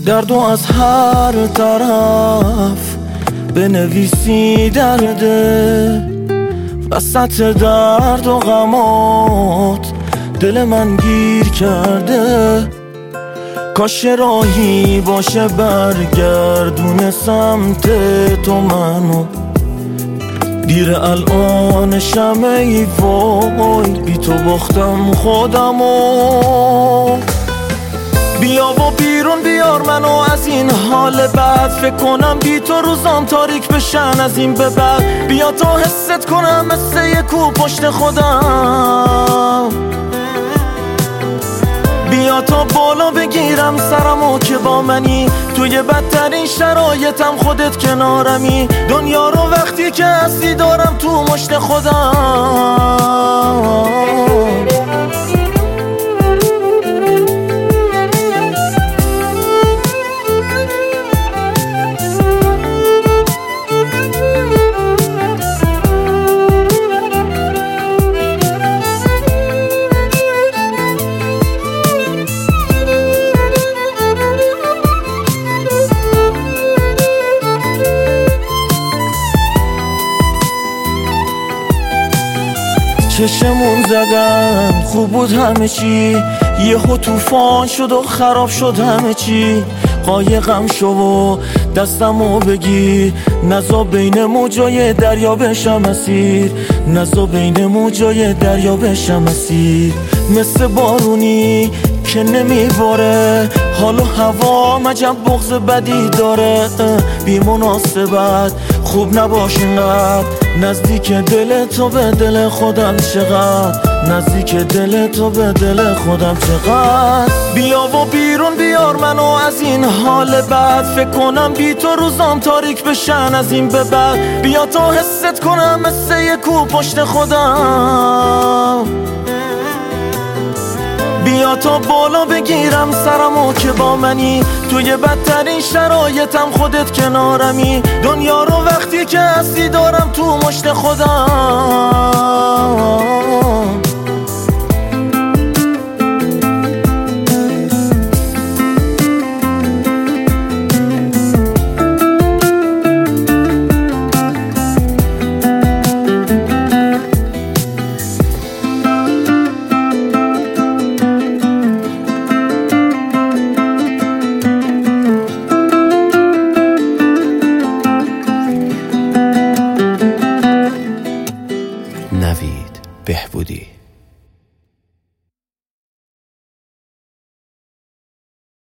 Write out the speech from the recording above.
دردو از هر طرف بنویسی درده، وسط درد و غمات دل من گیر کرده. کاش راهی باشه برگردونه سمت تو منو، دیر الانشم ای وای، بی تو باختم خودمو. بیا و بیرون بیار منو از این حال بد، فکر کنم بی تو روزام تاریک بشن از این به بعد. بیا تا حست کنم مثل یه کو پشت خودم، بیا تا بالا بگیرم سرمو که با منی. توی بدترین شرایطم خودت کنارمی، دنیا رو وقتی که هستی دارم تو مشت خودم. چشمون زدن خوب بود همه چی، یهو طوفان شد و خراب شد همه چی. قایقم شو و دستمو بگیر، نزا بین موجای دریا بشم اسیر، نزا بین موجای دریا بشم اسیر. مثل بارونی که نمیباره، حال و هوا عجب بغض بدی داره. بی مناسبت خوب نباش اینقدر، نزدیک دل تو به دل خودم چقدر، نزدیک دل تو به دل خودم چقدر. بیا و بیرون بیار منو از این حال بد، فکر کنم بی تو روزام تاریک بشن از این به بعد. بیا تا حست کنم مثل یه کو پشت خودم، بیا تا بالا بگیرم سرمو که با منی. توی بدترین شرایطم خودت کنارمی، دنیا رو وقتی که هستی دارم تو مشت خودم. نوید بهبودی.